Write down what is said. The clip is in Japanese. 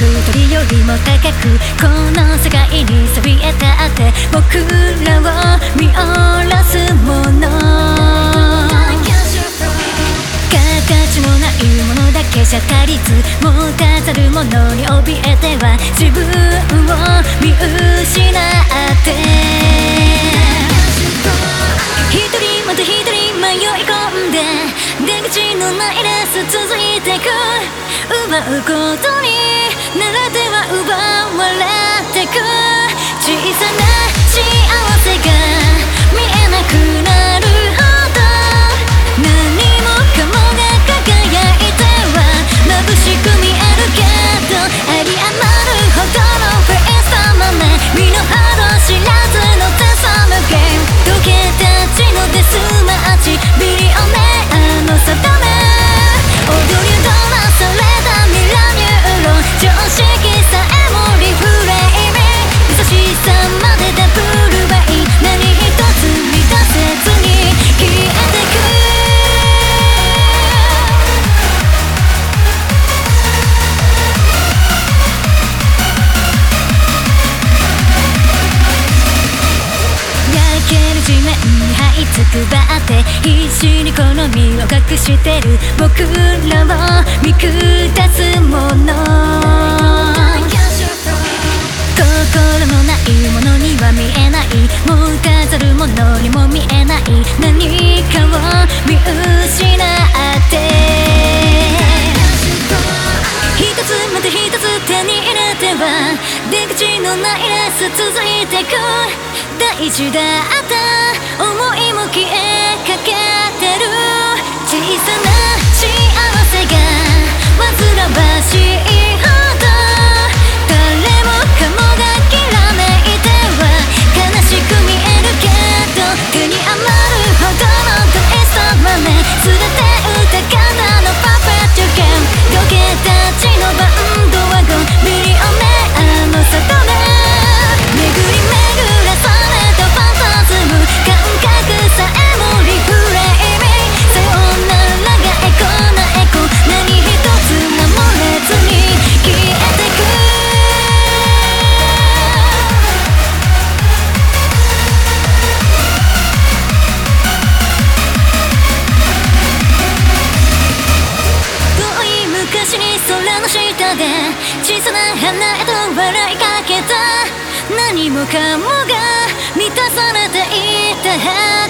鳥よりも高くこの世界にそびえ立って僕らを見下ろすもの、形のないものだけじゃ足りずもたざるものに怯えては自分を見失って一人また一人迷い込んで出口のないレース続いてく奪うことに慣れては奪われてく小さな幸せが見えなくなるほど何もかもが輝いては眩しく見えるけどあり余るほどのフェイスたまま身の程知らずの手サムゲーム時計たちのデスマーチビリオネアの定め踊り踊らされたミラニューロン常識さえもリフレイミング優しさまでダブルバイ何一つ満たせずに消えてく地面に這いつくばって必死にこの身を隠してる僕らを見下すもの心のないものには見えないもう飾るものにも見えない何かを見失って一つまた一つ手に入れては出口のないレース続いてく大事だった思いも消えかけてる小さな幸せが煩わしいほど誰もかもがきらめいては悲しく見えるけど手に余るほどの大したマネ全て歌方のパーフェクトゲーム時計たちのバンドワゴンミリオネアの定め巡り巡らされたファンタズム感覚さえもリフレイミングさよならがエコなエコ何一つ守れずに消えてく遠い昔に空の下で小さな花へと笑いかけた何もかもが満たされていた